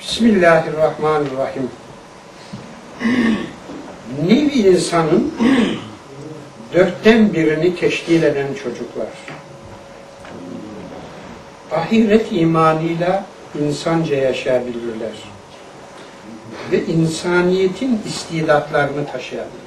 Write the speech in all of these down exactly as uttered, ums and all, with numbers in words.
Bismillahirrahmanirrahim. Nevi insanın dörtten birini teşkil eden çocuklar. Ahiret imanıyla insanca yaşayabilirler. Ve insaniyetin istidatlarını taşıyabilirler.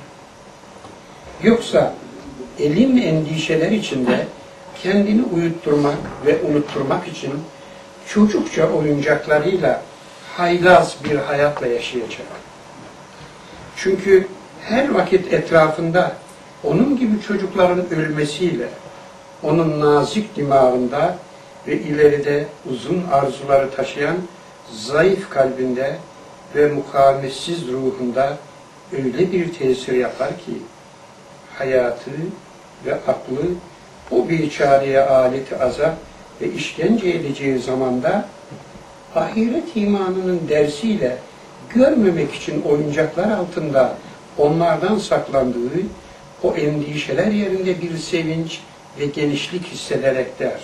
Yoksa elim endişeler içinde kendini uyutturmak ve unutturmak için çocukça oyuncaklarıyla haylaz bir hayatla yaşayacak. Çünkü her vakit etrafında onun gibi çocukların ölmesiyle onun nazik dimağında ve ileride uzun arzuları taşıyan zayıf kalbinde ve mukavemetsiz ruhunda öyle bir tesir yapar ki hayatı ve aklı o biçareye aleti azap ve işkence edeceği zamanda ahiret imanının dersiyle görmemek için oyuncaklar altında onlardan saklandığı o endişeler yerinde bir sevinç ve genişlik hissederek der: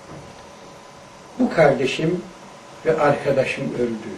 bu kardeşim ve arkadaşım öldü.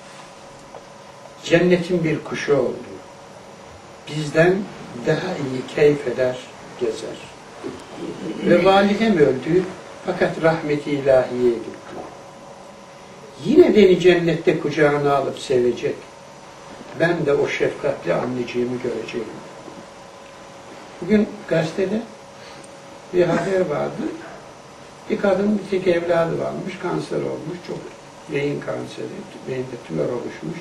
Cennetin bir kuşu oldu. Bizden daha iyi keyif eder, gezer. Ve validem öldü fakat rahmeti ilahiye gitti. Yine beni cennette kucağına alıp sevecek. Ben de o şefkatli anneciğimi göreceğim. Bugün gazetede bir haber vardı. Bir kadın bir tek evladı varmış, kanser olmuş, çok beyin kanseri, beyinde tümör oluşmuş.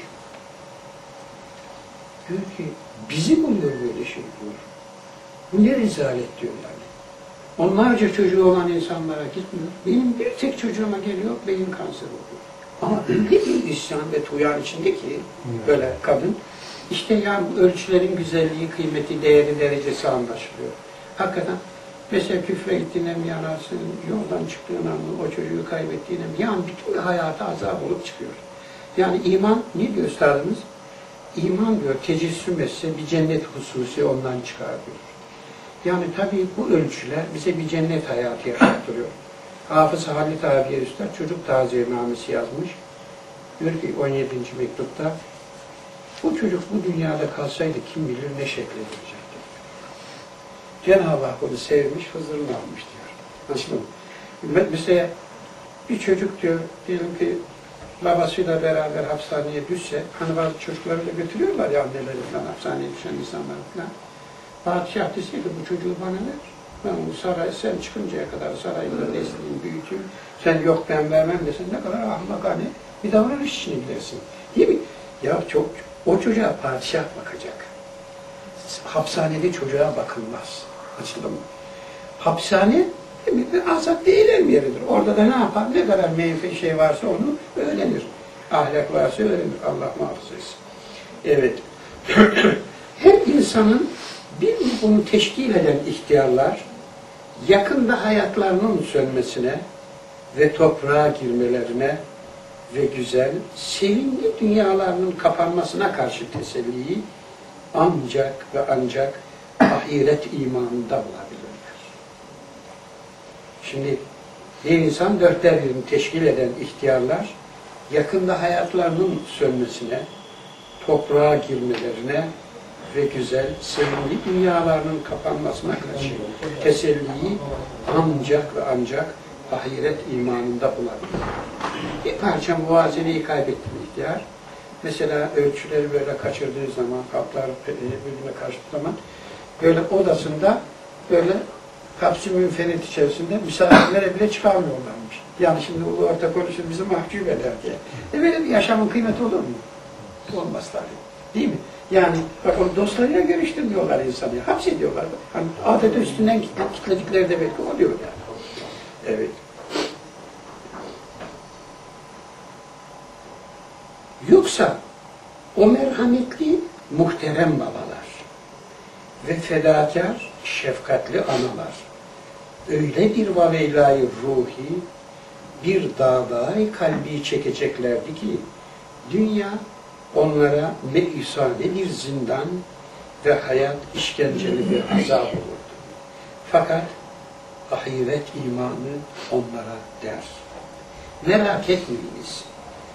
Diyor ki, bizi buluyor böyle şey diyor. Bu ne rezalet diyor yani. Onlarca çocuğu olan insanlara gitmiyor. Benim bir tek çocuğuma geliyor, beyin kanseri oluyor. Ama öyle bir isyan ve tuyan içinde ki böyle kadın, işte ya ölçülerin güzelliği, kıymeti, değeri, derecesi anlaşılıyor. Hakikaten mesela küfre gittiğine mi yanarsın, yoldan çıktığın anda o çocuğu kaybettiğine mi? Yani bütün hayata azap olup çıkıyor. Yani iman, ne diyor üstadımız? İman diyor, tecessüm etse bir cennet hususi ondan çıkar diyor. Yani tabii bu ölçüler bize bir cennet hayatı yaşattırıyor. Hafız Halit abiye üstad çocuk taziyemnamesi yazmış. Diyor ki on yedinci mektupta, bu çocuk bu dünyada kalsaydı kim bilir ne şekle gelecekti. Cenab-ı Hak onu sevmiş, huzurunu almış diyor. Nasıl mı? Mesela bir çocuk diyor, diyelim ki babasıyla beraber hapishaneye düşse, hani bazı çocukları da götürüyorlar ya anneleri falan, hapishaneye düşen insanlar falan. Padişah deseydi bu çocuğu bana ver. Ben bu saray, sen çıkıncaya kadar sarayda besleyeyim, büyüteyim. Sen yok ben vermem desen ne kadar ahmakane bir davranış için bilirsin. Değil mi? Ya çok, o çocuğa padişah bakacak. Hapishanede çocuğa bakılmaz. Açıldı mı? Hapishane azap eylem yeridir. Orada da ne yapar? Ne kadar menfi şey varsa onu öğrenir. Ahlak varsa öğrenir. Allah muhafaza etsin. Evet. Her insanın bir bunu teşkil eden ihtiyarlar yakında hayatlarının sönmesine ve toprağa girmelerine ve güzel, sevimli dünyalarının kapanmasına karşı teselliyi ancak ve ancak ahiret imanında bulabilirler. Şimdi bir insan dörtte birini teşkil eden ihtiyarlar yakında hayatlarının sönmesine, toprağa girmelerine ve güzel, sevimli dünyalarının kapanmasına karşı teselliyi ancak ve ancak ahiret imanında bulabilir. Bir parça muvazeneyi kaybetti ihtiyar. Mesela ölçüleri böyle kaçırdığı zaman, kaplar birbirine karıştığı zaman böyle odasında böyle kapsül münferit içerisinde misafirlere bile çıkarmıyorlarmış. Yani şimdi bu orta konuşur bizi mahcup eder diye. E böyle bir yaşamın kıymeti olur mu? Olmaz tabii. Değil mi? Yani bak o dostlarıyla görüştürmüyorlar insanı. Hapsediyorlar. Hani afet üstünden kitledikleri de belki oluyor yani. Evet. Yoksa o merhametli muhterem babalar ve fedakar şefkatli analar öyle bir vaveylâ-i ruhi, bir dağdâ-i kalbi çekeceklerdi ki dünya onlara me'isane bir zindan ve hayat işkenceli bir azap olurdu. Fakat ahiret imanı onlara der: merak etmeyiniz,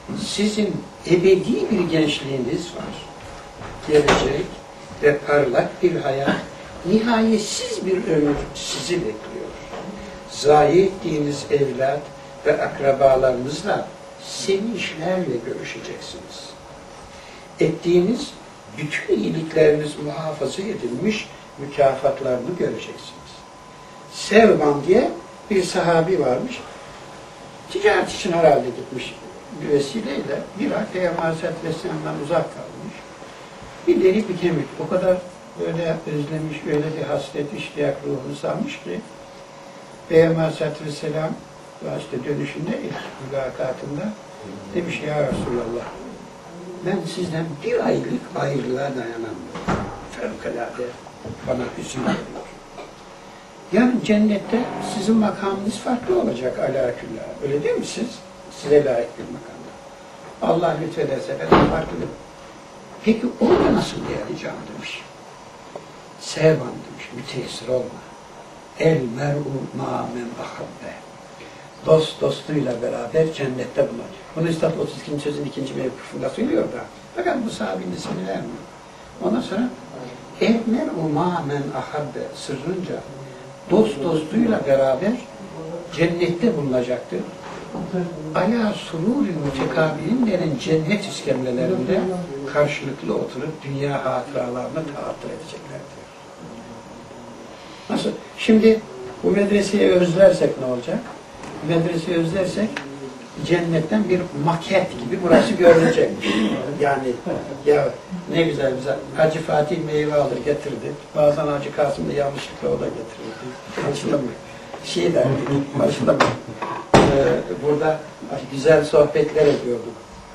Sizin ebedi bir gençliğiniz var. Gelecek ve parlak bir hayat, nihayetsiz bir ömür sizi bekliyor. Zayi ettiğiniz evlat ve akrabalarınızla sevinçlerle görüşeceksiniz. Ettiğiniz bütün iyilikleriniz muhafaza edilmiş, mükafatlarını göreceksiniz. Sevban diye bir sahabi varmış. Ticaret için herhalde gitmiş bir vesileyle bir ay Peygamber Aleyhisselatü Vesselam'dan uzak kalmış. Bir deri bir kemik. O kadar böyle özlemiş, öyle bir hasret, iştiyak ruhunu sarmış ki Peygamber Aleyhisselatü Vesselam işte dönüşünde ilk mülakatında demiş ya Resulallah, ben sizden bir aylık ayrılığa dayanamıyorum. Fevkalade bana hüzün veriyor. Yani cennette sizin makamınız farklı olacak alâküllah. Öyle değil mi siz? Size layık bir makamda. Allah lütfederse ben farklı. Peki orada nasıl yaşayacağım demiş. Sevban demiş, müteessir olma. El mer'u ma men ahabbe. Dost dostuyla beraber cennette bulunur. Bunu Üstad otuz ikinci sözün ikinci mevkufunda söylüyor da. Fakat bu sahabinin ismini vermiyor. Ondan sonra el mer'u ma men ahabbe sırrınca dost dostuyla beraber cennette bulunacaktır. Ala sururi mütekabilin denen cennet iskemlelerinde karşılıklı oturup dünya hatıralarını tahattür edeceklerdir. Nasıl? Şimdi bu medreseyi özlersek ne olacak? Medreseyi özlersek cennetten bir maket gibi burası görünecek. Yani ya ne güzel bize Hacı Fatih meyve alır getirdi. Bazen Hacı Kasım da yanlışlıkla o da getirirdi. Açılamıyor. Şey derdi, açılamıyor. Ee, burada güzel sohbetler ediyorduk.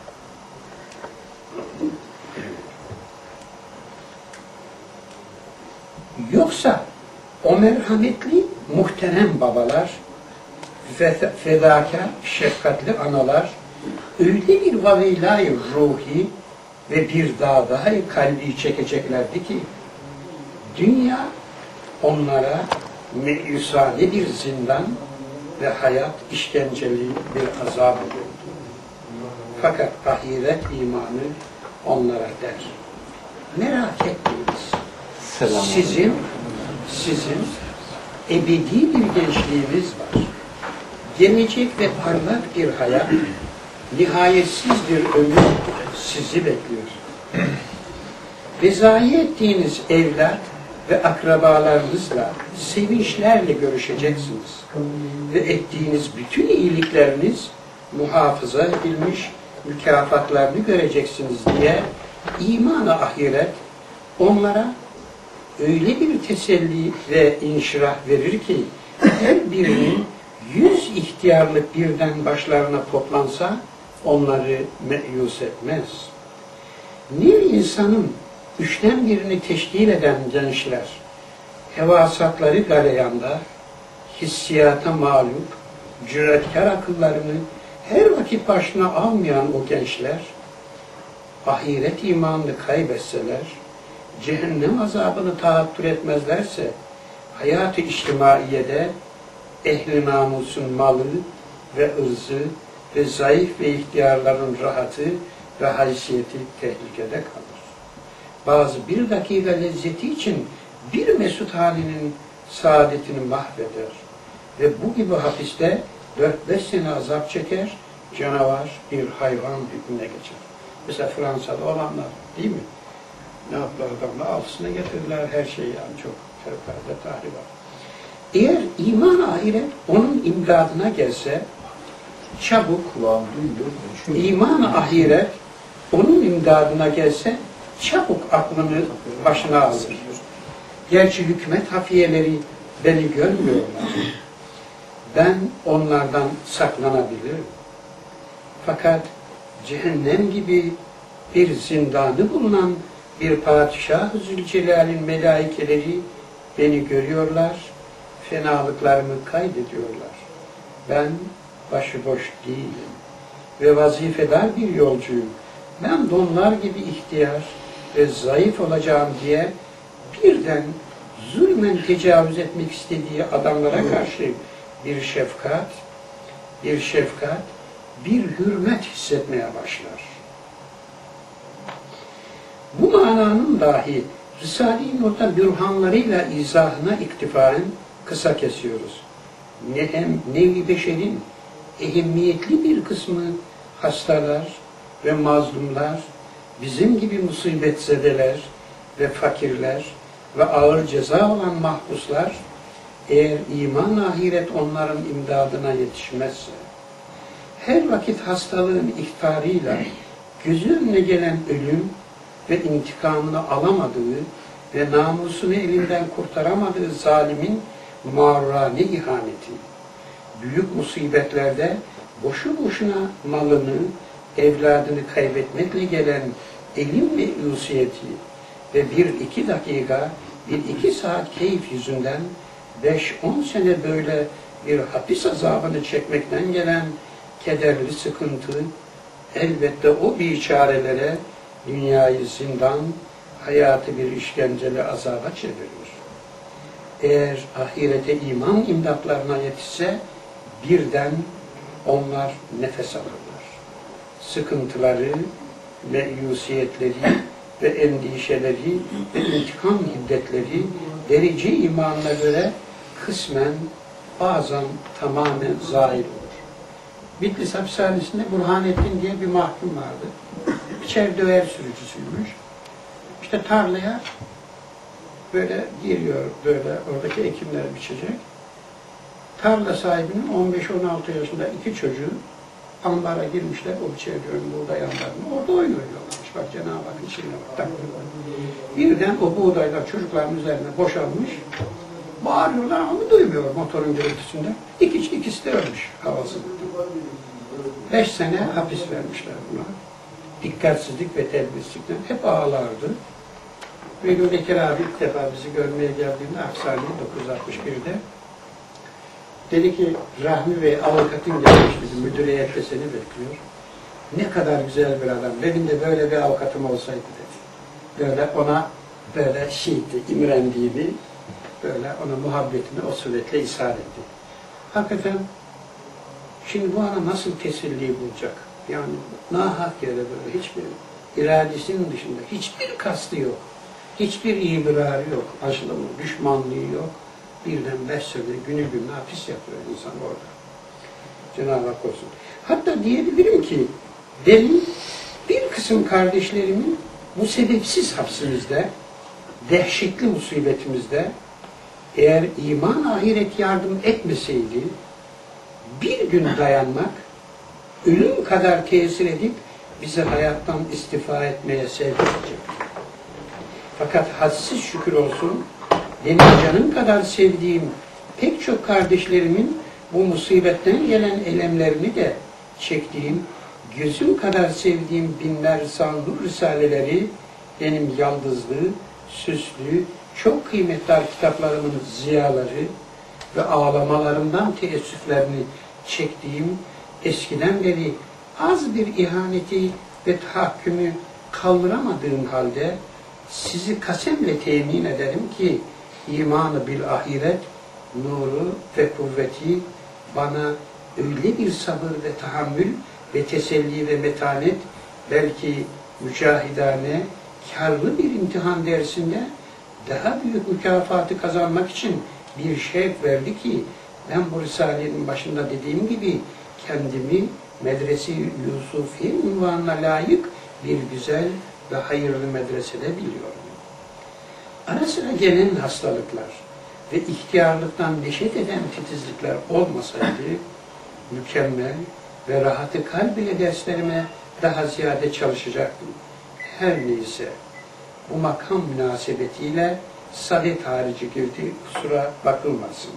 Yoksa o merhametli, muhterem babalar, fedakar, şefkatli analar öyle bir vavilay ruhi ve bir daha daha kalbi çekeceklerdi ki dünya onlara meyusane bir zindan ve hayat işkenceli bir azap olurdu. Fakat ahiret imanı onlara der. Merak etmeyiniz. Sizin, sizin ebedi bir gençliğiniz var. Gelecek ve parlak bir hayat, nihayetsiz bir ömür sizi bekliyor. Ve zayi ettiğiniz evlat ve akrabalarınızla sevinçlerle görüşeceksiniz. Ve ettiğiniz bütün iyilikleriniz muhafaza edilmiş, mükafatlarını göreceksiniz diye iman-ı ahiret onlara öyle bir teselli ve inşirah verir ki her birinin yüz ihtiyarlık birden başlarına toplansa onları meyus etmez. Bir insanın üçten birini teşkil eden gençler, hevasatları galeyanda, hissiyata mağlup, cüretkar akıllarını her vakit başına almayan o gençler, ahiret imanını kaybetseler, cehennem azabını tahattür etmezlerse, hayat-ı içtimaiyede ehli namusun malı ve ırzı ve zayıf ve ihtiyarların rahatı ve haysiyeti tehlikede kalır. Bazı bir dakika lezzeti için bir mesut halinin saadetini mahveder ve bu gibi hapiste dört beş sene azap çeker, canavar bir hayvan hükmüne geçer. Mesela Fransa'da olanlar değil mi? Ne yaptılar adamla? Altısına getirdiler her şeyi yani çok fevkalade tahribat. Eğer iman ahiret onun imdadına gelse çabuk iman ahiret onun imdadına gelse çabuk aklını başına alır. Gerçi hükmet hafiyeleri beni görmüyorlar. Ben onlardan saklanabilirim. Fakat cehennem gibi bir zindanı bulunan bir padişah-ı Zülcelal'in melaikeleri beni görüyorlar, fenalıklarımı kaydediyorlar. Ben başıboş değilim ve vazifedar bir yolcuyum. Ben de onlar gibi ihtiyar ve zayıf olacağım diye birden zulmen tecavüz etmek istediği adamlara karşı bir şefkat, bir şefkat bir hürmet hissetmeye başlar. Bu mananın dahi Risale-i Nur'da bürhanlarıyla izahına iktifaen kısa kesiyoruz. Ne hem nev-i beşerin ehemmiyetli bir kısmı hastalar ve mazlumlar, bizim gibi musibetzedeler ve fakirler ve ağır ceza olan mahpuslar, eğer iman ahiret onların imdadına yetişmezse, her vakit hastalığın ihtarıyla gözü önüne gelen ölüm ve intikamını alamadığı ve namusunu elinden kurtaramadığı zalimin mağrurane ihaneti, büyük musibetlerde boşu boşuna malını, evladını kaybetmekle gelen elim ve usiyeti ve bir iki dakika, bir iki saat keyif yüzünden beş on sene böyle bir hapis azabını çekmekten gelen kederli sıkıntı, elbette o biçarelere dünyayı zindan, hayatı bir işkenceli azaba çevirir. Eğer ahirete iman imdatlarına yetişse, birden onlar nefes alırlar. Sıkıntıları, meyusiyetleri ve endişeleri ve intikam hiddetleri derece imanına göre kısmen, bazen tamamen zahir olur. Bitlis hapishanesinde Burhanettin diye bir mahkum vardı. İçeri döver sürücüsüymüş. İşte tarlaya böyle giriyor, böyle oradaki ekimler biçecek. Tarla sahibinin on beş on altı yaşında iki çocuğu ambara girmişler, o biçeriyorum buğday ambarını. Orada oyun oynuyorlarmış. Bak Cenab-ı Hak içine bak. Birden o buğdaylar çocukların üzerine boşalmış. Bağırıyorlar ama duymuyor motorun gürültüsünde. İkisi, ikisi de ölmüş havasızlıktan. Beş sene hapis vermişler buna. Dikkatsizlik ve tedbirsizlikten hep ağlardı. Bir gün Bekir abi ilk defa bizi görmeye geldiğinde hapishaneye dokuz yüz altmış bir'de dedi ki Rahmi Bey avukatın gelmiş dedi, müdüriyette seni bekliyor. Ne kadar güzel bir adam. Benim de böyle bir avukatım olsaydı dedi. Böyle ona böyle şeydi, imrendiğini, böyle ona muhabbetini o suretle ishar etti. Hakikaten şimdi bu adam nasıl teselli bulacak? Yani nahak yere böyle hiçbir iradesinin dışında hiçbir kastı yok. Hiçbir ibrarı yok. Aşılımı, düşmanlığı yok. Birden beş sene günü gününe hapis yapıyor insan orada. Cenab-ı Hak olsun. Hatta diyebilirim ki benim bir kısım kardeşlerimin bu sebepsiz hapsimizde, dehşetli musibetimizde eğer iman ahiret yardım etmeseydi bir gün dayanmak ölüm kadar tesir edip bizi hayattan istifa etmeye sevk edecek. Fakat hadsiz şükür olsun benim canım kadar sevdiğim pek çok kardeşlerimin bu musibetten gelen elemlerini de çektiğim, gözüm kadar sevdiğim binler sanlı risaleleri benim yaldızlı, süslü, çok kıymetli kitaplarımın ziyaları ve ağlamalarımdan teessüflerini çektiğim, eskiden beri az bir ihaneti ve tahakkümü kaldıramadığım halde sizi kasemle temin ederim ki imanı bil ahiret, nuru ve kuvveti bana öyle bir sabır ve tahammül ve teselli ve metanet, belki mücahidane, kârlı bir imtihan dersinde daha büyük mükafatı kazanmak için bir şevk verdi ki ben bu Risale'nin başında dediğim gibi kendimi Medrese-i Yusufiye unvanına layık bir güzel ve hayırlı medresede biliyorum. Ara sıra gelen hastalıklar ve ihtiyarlıktan neşet eden titizlikler olmasaydı mükemmel ve rahatı kalb ile derslerime daha ziyade çalışacaktım. Her neyse bu makam münasebetiyle saadet harici girdi, kusura bakılmasın.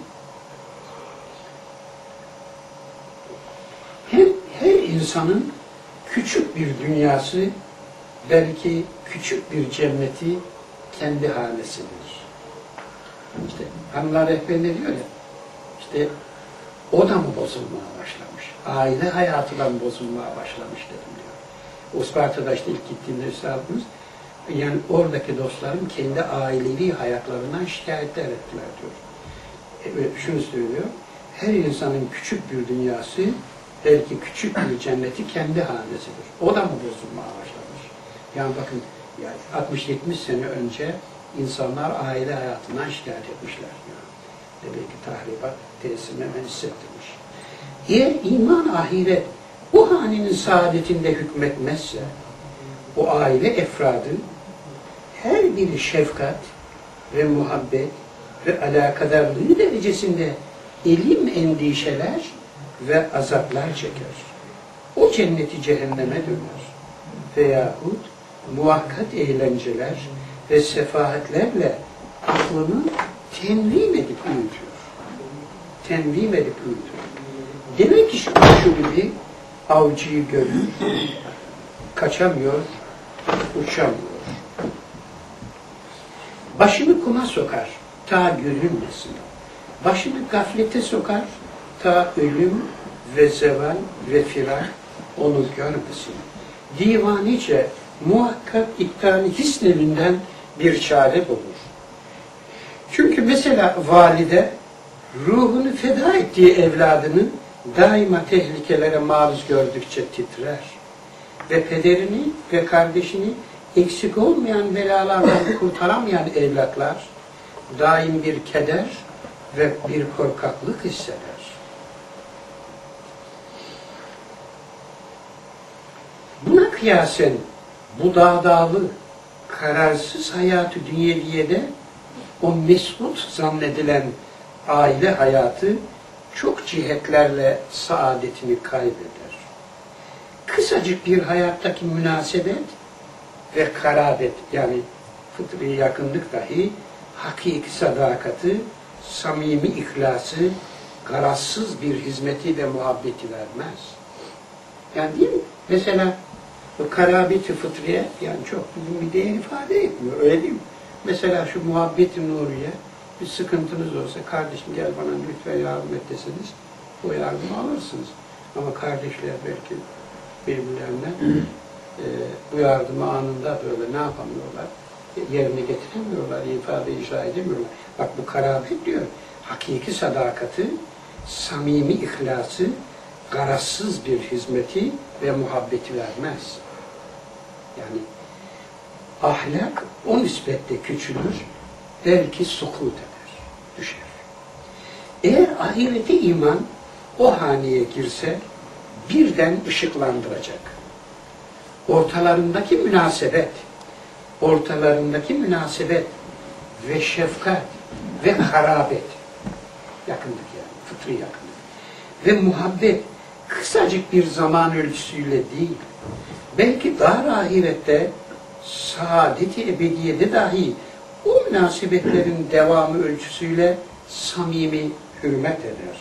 Hem her insanın küçük bir dünyası, belki küçük bir cenneti kendi hanesidir. İşte Hanımlar Rehberi'nde diyor ya, işte o da mı bozulmaya başlamış? Aile hayatından bozulmaya başlamış dedim diyor. Isparta'da işte ilk gittiğimde üstadımız, yani oradaki dostlarım kendi ailevi hayatlarından şikayetler ettiler diyor. E, şunu söylüyor, her insanın küçük bir dünyası, belki küçük bir cenneti kendi hanesidir. O da mı bozulmaya başlamış? Yani bakın, yani altmış yetmiş sene önce insanlar aile hayatından şikayet etmişler. Yani. Demek ki tahribat tesirine hissettirmiş. Eğer iman, ahiret bu hanenin saadetinde hükmetmezse, o aile efradı her biri şefkat ve muhabbet ve alakadarlığı derecesinde elim endişeler ve azaplar çeker. O cenneti cehenneme döner. Veyahut muhakkat eğlenceler ve sefahetlerle aklını tenvim edip uyutuyor. Tenvim edip uyutuyor. Demek ki şu, şu gibi avcıyı görür, kaçamıyor, uçamıyor. Başını kuma sokar, ta görünmesin. Başını gaflete sokar, ta ölüm ve zeval ve firar onu görmesin. Divanice muhakkak iptal hisnelinden bir çare bulur. Çünkü mesela valide ruhunu feda ettiği evladının daima tehlikelere maruz gördükçe titrer. Ve pederini ve kardeşini eksik olmayan belalardan kurtaramayan evlatlar daim bir keder ve bir korkaklık hisseder. Buna kıyasen bu dağdağlı, kararsız hayatı dünyeviyede o mesut zannedilen aile hayatı çok cihetlerle saadetini kaybeder. Kısacık bir hayattaki münasebet ve karabet, yani fıtri yakınlık dahi hakiki sadakati, samimi ihlası, garazsız bir hizmeti ve muhabbeti vermez. Yani değil mi? Mesela o karabeti fıtriye yani çok bir değer ifade etmiyor. Öyle değil mi? Mesela şu muhabbet-i nuriye bir sıkıntınız olsa, kardeşim gel bana lütfen yardım et deseniz o yardımı alırsınız. Ama kardeşler belki birbirlerine e, bu yardımı anında böyle ne yapamıyorlar? Yerine getiremiyorlar, ifade icra edemiyorlar. Bak bu karabet diyor. Hakiki sadakati, samimi ihlası, garazsız bir hizmeti ve muhabbeti vermez. Yani ahlak o nispetle küçülür, belki sukut eder, düşer. Eğer ahirete iman o haneye girse birden ışıklandıracak. Ortalarındaki münasebet, ortalarındaki münasebet ve şefkat ve harabet, yakınlık yani, fıtri yakınlık ve muhabbet kısacık bir zaman ölçüsüyle değil, belki dar ahirette, saadet-i ebediyede dahi o münasebetlerin devamı ölçüsüyle samimi hürmet eder.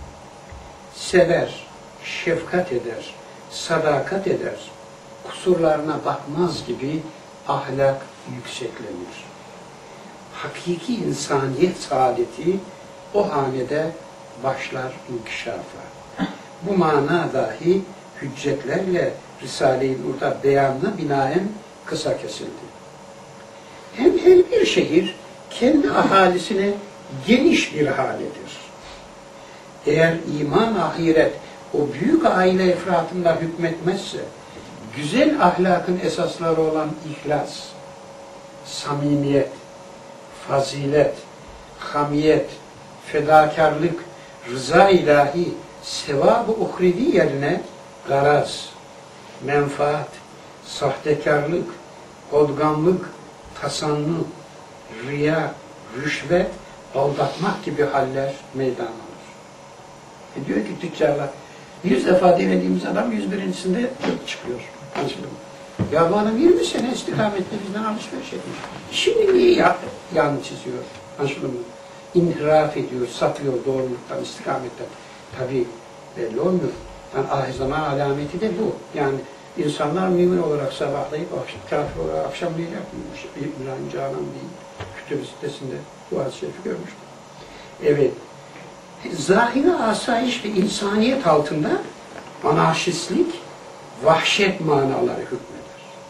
Sever, şefkat eder, sadakat eder. Kusurlarına bakmaz gibi ahlak yükseklenir. Hakiki insaniyet saadeti o hanede başlar inkişafa. Bu mana dahi hüccetlerle Risale-i Nur'da beyanına binaen kısa kesildi. Hem her bir şehir kendi ahalisine geniş bir haledir. Eğer iman, ahiret o büyük aile efratında hükmetmezse, güzel ahlakın esasları olan ihlas, samimiyet, fazilet, hamiyet, fedakarlık, rıza ilahi, sevab-ı uhrevi yerine garaz, menfaat, sahtekarlık, hodgamlık, tasannu, riya, rüşvet, aldatmak gibi haller meydan alır. E diyor ki tüccarlar, yüz defa denediğimiz adam yüz birincisinde yok çıkıyor. Anlaşıldı mı? Ya bu adam yirmi sene istikametle bizden alışveriş etmiş. Şimdi niye ya, yan çiziyor? Anlaşıldı mı? İnhiraf ediyor, sapıyor doğruluktan, istikametten. Tabii belli olmuyor. Yani ahir zaman alameti de bu. Yani insanlar mümin olarak sabahlayıp kafir olarak akşamlayacak mıymış? İbrahim Canan değil. Kütüb-i sitesinde bu hadis-i şerifi görmüştüm. Evet. Zahiri asayiş ve insaniyet altında anarşistlik, vahşet manaları hükmeder.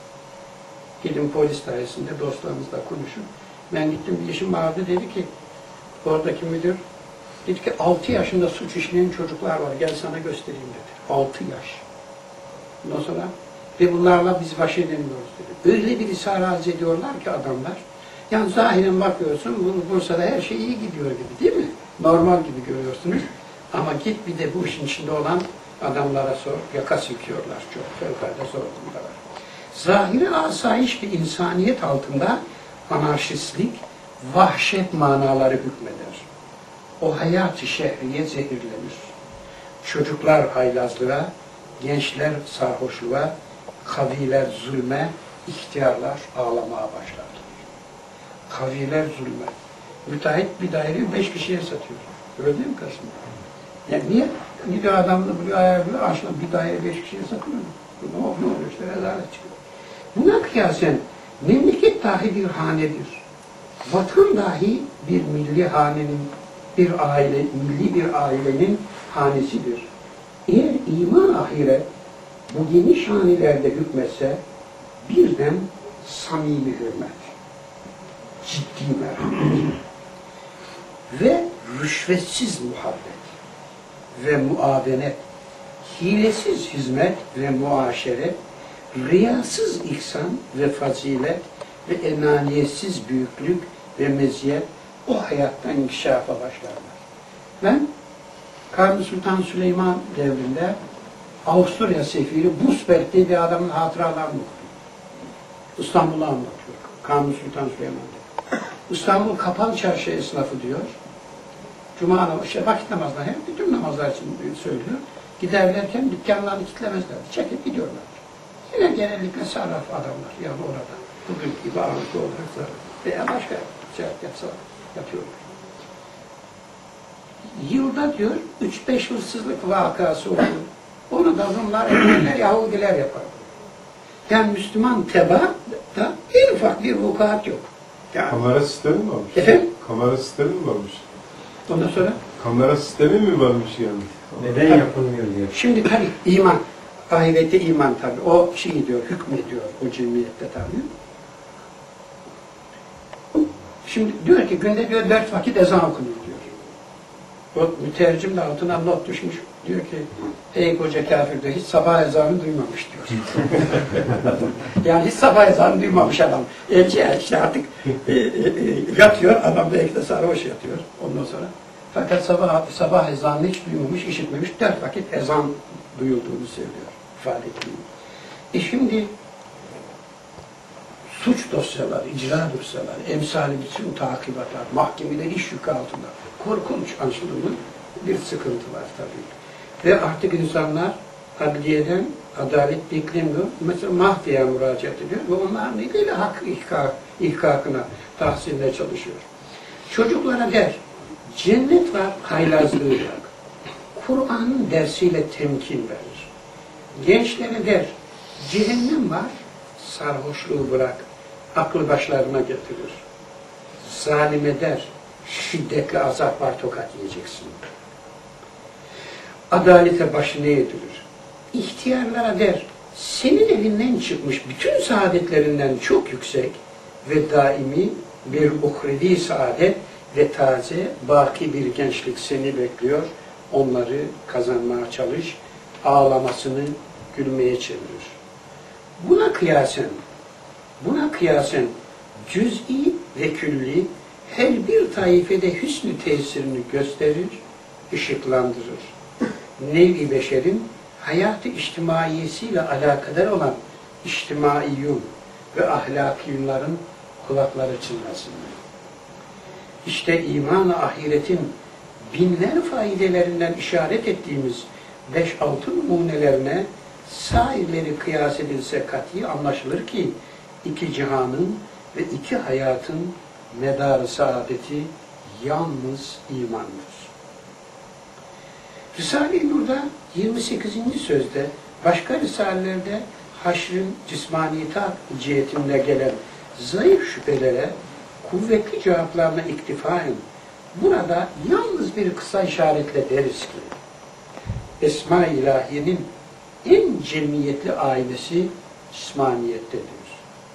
Gidin polis dairesinde dostlarınızla konuşun. Ben gittim bir işim vardı dedi ki oradaki müdür Dedi ki altı yaşında suç işleyen çocuklar var, gel sana göstereyim dedi. altı yaş. Ondan sonra ve bunlarla biz baş edemiyoruz dedi. Öyle bir isharaz ediyorlar ki adamlar. Yani zahiren bakıyorsun, Bursa'da her şey iyi gidiyor gibi değil mi? Normal gibi görüyorsunuz. Ama git bir de bu işin içinde olan adamlara sor, yaka sıkıyorlar çok, fevkalade sorunlar var. Zahiri asayiş bir insaniyet altında anarşistlik, vahşet manaları hükmeder. O hayat-ı şehriye zehirlenir. Çocuklar haylazlığa, gençler sarhoşluğa, kaviler zulme, ihtiyarlar ağlamaya başlarlar. Kaviler zulme. Müteahhit bir daireyi beş kişiye satıyor. Öyle değil mi Kasım? Yani niye? Gidiyor adamla buluyor, ayarlıyor, aşağı bir daire beş kişiye satılıyor. Ne oluyor? Ne oluyor? İşte rezalet çıkıyor. Buna kıyasen memleket dahi bir hanedir. Vatan dahi bir milli hanenin, bir aile, milli bir ailenin hanesidir. Eğer iman ahiret bu geniş hanelerde hükmetse birden samimi hürmet, ciddi merhamet ve rüşvetsiz muhabbet ve muavenet, hilesiz hizmet ve muaşeret, riyasız ihsan ve fazilet ve enaniyetsiz büyüklük ve meziyet o hayattan inkişafa başlarlar. Ben Kanuni Sultan Süleyman devrinde Avusturya sefiri Busberg diye bir adamın hatıralarını okuyorum. İstanbul'u anlatıyor. Kanuni Sultan Süleyman diyor. İstanbul kapalı çarşı esnafı diyor. Cuma namazı, şey, vakit namazları, hem bütün namazlar için söylüyor. Giderlerken dükkanlarını kilitlemezler. Çekip gidiyorlar. Yine genellikle sarraf adamlar yani orada. Bugün gibi ağırlıklı olarak veya başka şey yapsa yapıyorlar. Yılda diyor üç beş hırsızlık vakası oldu. Onu da Rumlar, Ermeniler, Yahudiler yapar. Yani Müslüman teba da en ufak bir vukuat yok. Yani, kamera sistemi mi varmış? Efendim? Kamera sistemi mi varmış? Ondan sonra? Kamera sistemi mi varmış yani? Neden tabii, yapılmıyor diyor. Şimdi tabii iman, ahirette iman tabii. O şey diyor, hükmediyor o cemiyette tabii. Şimdi diyor ki günde diyor dört vakit ezan okunuyor diyor. O mütercim de altına not düşmüş. Diyor ki ey koca kafir diyor, hiç sabah ezanı duymamış diyor. Yani hiç sabah ezanı duymamış adam. Elçi işte artık e, e, yatıyor, adam belki de sarhoş yatıyor ondan sonra. Fakat sabah sabah ezanını hiç duymamış, işitmemiş, dört vakit ezan duyulduğunu söylüyor, ifade ediyor. E şimdi suç dosyaları, icra dosyaları, emsali bütün takibatlar, mahkemeler iş yükü altında. Korkunç anlaşılımlı bir sıkıntı var tabii. Ve artık insanlar adliyeden adalet beklemiyor. Mesela mahkemeye müracaat ediyor ve onlar nedeniyle hak ihkak, ihkakına, tahsiline çalışıyor. Çocuklara der, cennet var, haylazlığı bırak. Kur'an'ın dersiyle temkin verir. Gençlere der, cehennem var, sarhoşluğu bırak, aklı başlarına getirir. Zalime der, şiddetli azap var, tokat yiyeceksin. Adalete başını eğdirir. İhtiyarlara der, senin evinden çıkmış bütün saadetlerinden çok yüksek ve daimi bir uhrevi saadet ve taze, baki bir gençlik seni bekliyor. Onları kazanmaya çalış, ağlamasını gülmeye çevirir. Buna kıyasen, buna kıyasen cüz'i ve külli her bir taifede hüsnü tesirini gösterir, ışıklandırır. Nev-i beşerin hayatı içtimaiyesiyle alakadar olan içtimaiyyun ve ahlakiyunların kulakları çınlasın. İşte iman-ı ahiretin binler faydelerinden işaret ettiğimiz beş altı numunelerine sairleri kıyas edilse kat'i anlaşılır ki iki cihanın ve iki hayatın medarı saadeti yalnız imandır. Risale-i Nur'da yirmi sekizinci sözde başka risalelerde haşrın cismaniyeti cihetinde gelen zayıf şüphelere kuvvetli cevaplarına iktifaen burada yalnız bir kısa işaretle deriz ki Esma-i İlahiye'nin en cemiyetli ailesi cismaniyettedir.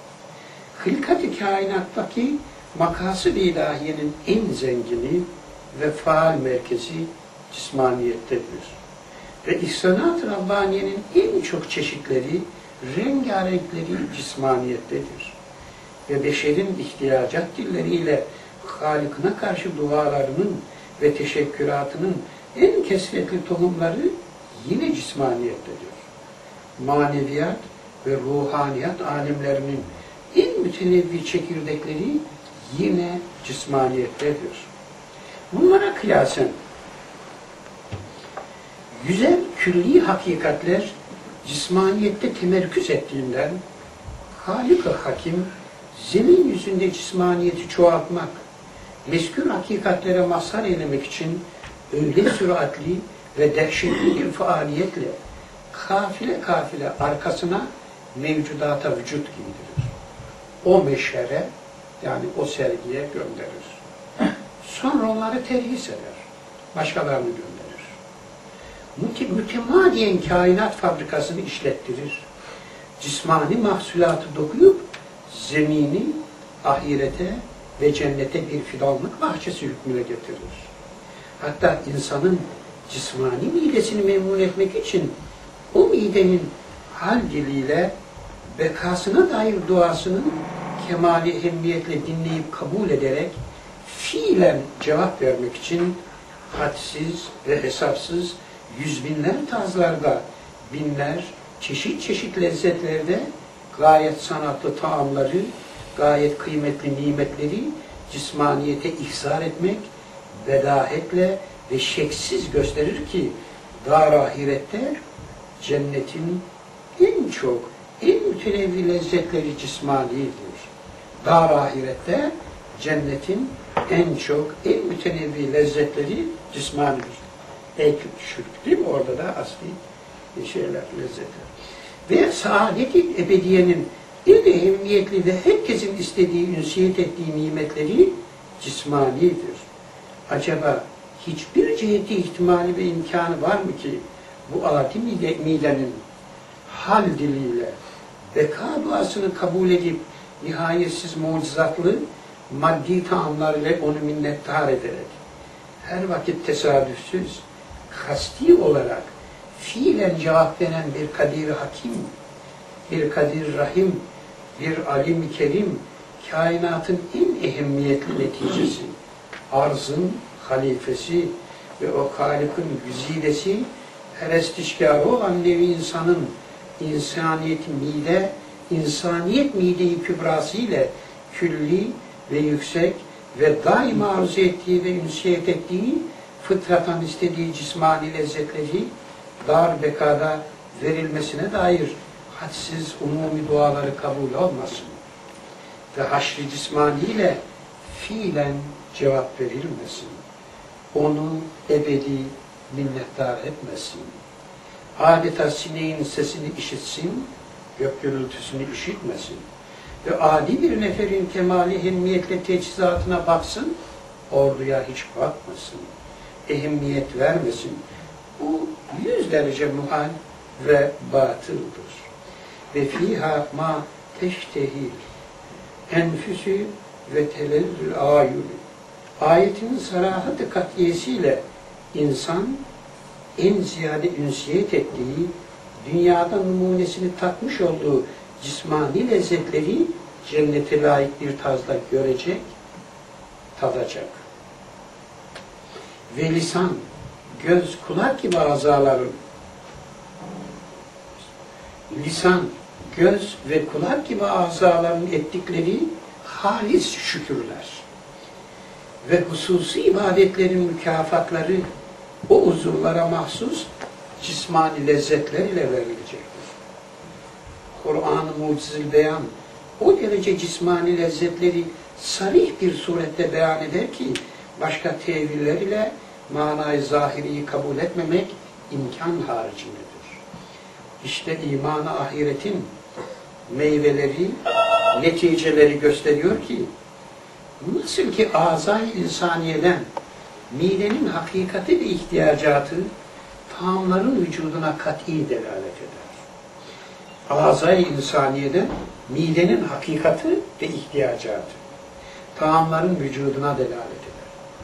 Hılkat-ı kainattaki makasıd-ı ilahiyenin en zengini ve faal merkezi cismaniyettedir. Ve ihsanat-ı Rabbaniye'nin en çok çeşitleri, rengarenkleri cismaniyettedir. Ve beşerin ihtiyacat dilleriyle Halık'ına karşı dualarının ve teşekküratının en kesretli tohumları yine cismaniyettedir. Maneviyat ve ruhaniyat alimlerinin en mütenevvi çekirdekleri yine cismaniyettedir. Bunlara kıyasen güzel külli hakikatler cismaniyette temerküz ettiğinden Halik-i Hakim zemin yüzünde cismaniyeti çoğaltmak, mezkür hakikatlere mazhar eylemek için öyle süratli ve dehşetli bir faaliyetle kafile kafile arkasına mevcudata vücut giydirir. O meşhere, yani o sergiye gönderir. Sonra onları terhis eder. Başkalarını gönderir. Mütemadiyen kainat fabrikasını işlettirir. Cismani mahsulatı dokuyup zemini ahirete ve cennete bir fidanlık bahçesi hükmüne getirir. Hatta insanın cismani midesini memnun etmek için o midenin hal diliyle bekasına dair duasının kemali ehemmiyetle dinleyip kabul ederek fiilen cevap vermek için hadsiz ve hesapsız yüz binler tazlarda, binler çeşit çeşit lezzetlerde gayet sanatlı taamları, gayet kıymetli nimetleri cismaniyete ihsar etmek bedahetle ve şeksiz gösterir ki dar ahirette cennetin en çok, en mütenevvi lezzetleri cismanidir. Dar ahirette cennetin en çok, en mütenevvi lezzetleri cismanidir. Ey şirk değil mi? Orada da asli şeyler, lezzetler. Ve saadet-i ebediyenin en ehemmiyetli ve herkesin istediği, ünsiyet ettiği nimetleri cismanidir. Acaba hiçbir ciheti ihtimali ve imkanı var mı ki bu adi midenin hal diliyle beka duasını kabul edip nihayetsiz mucizatlı maddi taamlarla onu minnettar ederek her vakit tesadüfsüz, kasti olarak fiilen cevap veren bir kadir-i hakim, bir kadir rahim, bir alim-i kerim, kainatın en ehemmiyetli neticesi, arzın halifesi ve o Halık'ın güzidesi, perestişkarı olan nevi insanın insaniyet mide, insaniyet mide-i kübrası ile külli ve yüksek ve daima arzu ettiği ve ünsiyet ettiği, fıtratan istediği cismani lezzetleri dar bekada verilmesine dair hadsiz umumi duaları kabul olmasın ve haşr-ı cismani ile fiilen cevap verilmesin. Onu ebedi minnettar etmesin. Adeta sineğin sesini işitsin, gök gürültüsünü işitmesin. Ve adi bir neferin kemali ehemmiyetle teçhizatına baksın, orduya hiç bakmasın. Ehemmiyet vermesin. Bu yüz derece muhal ve batıldır. Ve fiha ma teştehil enfüsü ve telezzül ayülü. Ayetinin sarahat-ı katiyesiyle insan en ziyade ünsiyet ettiği, dünyada numunesini takmış olduğu cismani lezzetleri cennete layık bir tarzda görecek, tadacak. Ve lisan, göz, kulak gibi azaların lisan, göz ve kulak gibi azaların ettikleri halis şükürler ve hususi ibadetlerin mükafatları o uzuvlara mahsus cismani lezzetler ile verilecektir. Kur'an-ı Mucizül Beyan o derece cismani lezzetleri sarih bir surette beyan eder ki başka teviller ile manayı zahiriyi kabul etmemek imkan haricindedir. İşte iman-ı ahiretin meyveleri, neticeleri gösteriyor ki nasıl ki azay insaniyeden midenin hakikati ve ihtiyacatı taamların vücuduna kat'i delalet eder. Azay insaniyeden midenin hakikati ve ihtiyacatı taamların vücuduna delalet eder.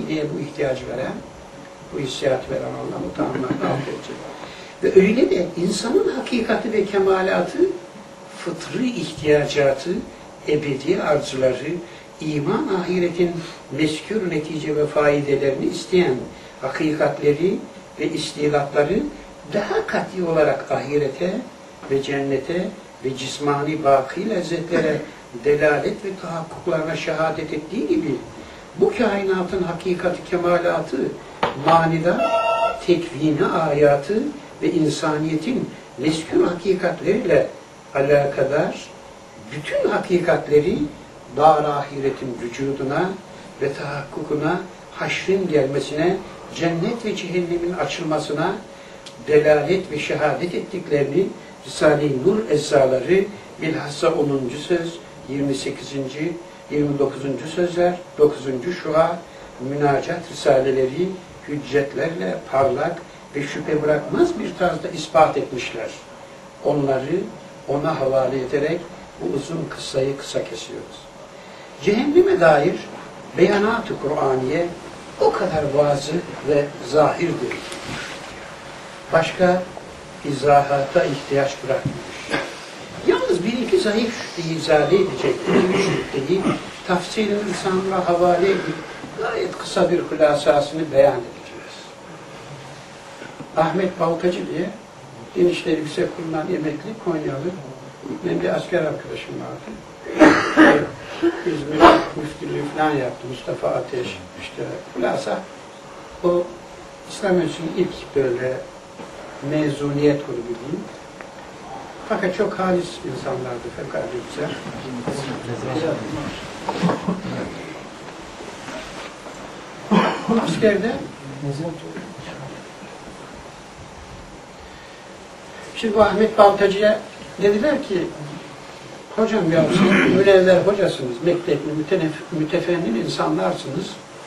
mideye bu ihtiyacı veren, bu hissiyat veren Allah muhtemelen affedecek. Ve öyle de insanın hakikati ve kemalatı, fıtri ihtiyacatı, ebedi arzuları, iman ahiretin meskûr netice ve faidelerini isteyen hakikatleri ve istidatları daha kat'i olarak ahirete ve cennete ve cismani baki lezzetlere delalet ve tahakkuklarına şehadet ettiği gibi bu kainatın hakikati kemalatı, manida, tekvini ayatı ve insaniyetin meskûr hakikatleriyle alakadar bütün hakikatleri dar ahiretin vücuduna ve tahakkukuna, haşrin gelmesine, cennet ve cehennemin açılmasına delalet ve şehadet ettiklerini Risale-i Nur eczaları bilhassa onuncu söz, yirmi sekizinci yirmi dokuzuncu sözler, dokuzuncu şua, münacat risaleleri hüccetlerle parlak ve şüphe bırakmaz bir tarzda ispat etmişler. Onları ona havale ederek bu uzun kıssayı kısa kesiyoruz. Cehenneme dair beyanat-ı Kur'aniye o kadar vazı ve zahirdir. Başka izahata ihtiyaç bırakmamış. Yalnız bir iki zayıf şüpheyi izale edecek, bir şüpheyi tafsil-i lisanla havale edip gayet kısa bir hülasasını beyan edeceğiz. Ahmet Baltacı diye Din İşleri Yüksek Kurulu'ndan emekli Konyalı benim bir asker arkadaşım vardı. İzmir müftülüğü falan yaptı. Mustafa Ateş, işte hülasa. O İslam Enstitüsü'nün ilk böyle mezuniyet grubu diyeyim. Fakat çok halis insanlardı, fevkalade güzel. Askerde şimdi bu Ahmet Baltacı'ya dediler ki hocam ya siz münevver hocasınız, mektepli, mütefennin insanlarsınız.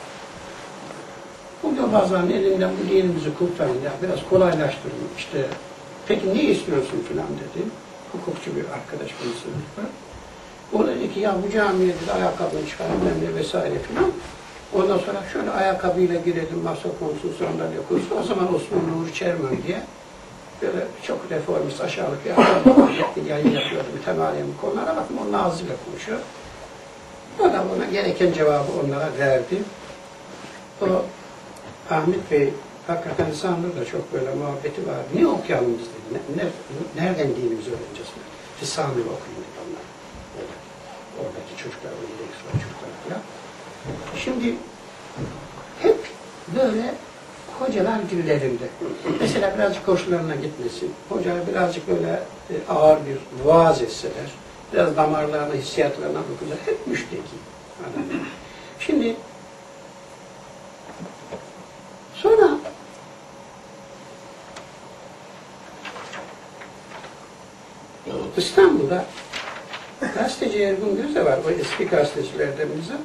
Bu yobazların elinden bu dinimizi kurtarın ya, biraz kolaylaştırın işte. Peki ne istiyorsun filan dedi. Hukukçu bir arkadaş birisi var. O dedi ki ya bu camiye dedi ayakkabını çıkarın ben de vesaire filan. Ondan sonra şöyle ayakkabıyla girelim masa konsun sandalye kursun. O zaman Osman Nuri Çermen diye böyle çok reformist aşağılık bir adam yayın yapıyordu. Mütemadiyen bu konulara bakın onun ağzıyla konuşuyor. O da ona gereken cevabı onlara verdi. O Ahmet Bey hakikaten Risale'de de çok böyle muhabbeti var. Ne okuyalım biz dedi. Ne, ne, nereden dinimizi öğreneceğiz? Risale'yi okuyun dedi onlar. Oradaki çocuklar, oradaki çocuklar falan. Şimdi hep böyle hocalar dillerinde. Mesela birazcık hoşlarına gitmesin. Hoca birazcık böyle ağır bir vaaz etseler, biraz damarlarına, hissiyatlarına bakacak. Hep müşteki adam. Şimdi sonra İstanbul'da gazeteci Ergun Göze var, o eski gazetecilerden bize.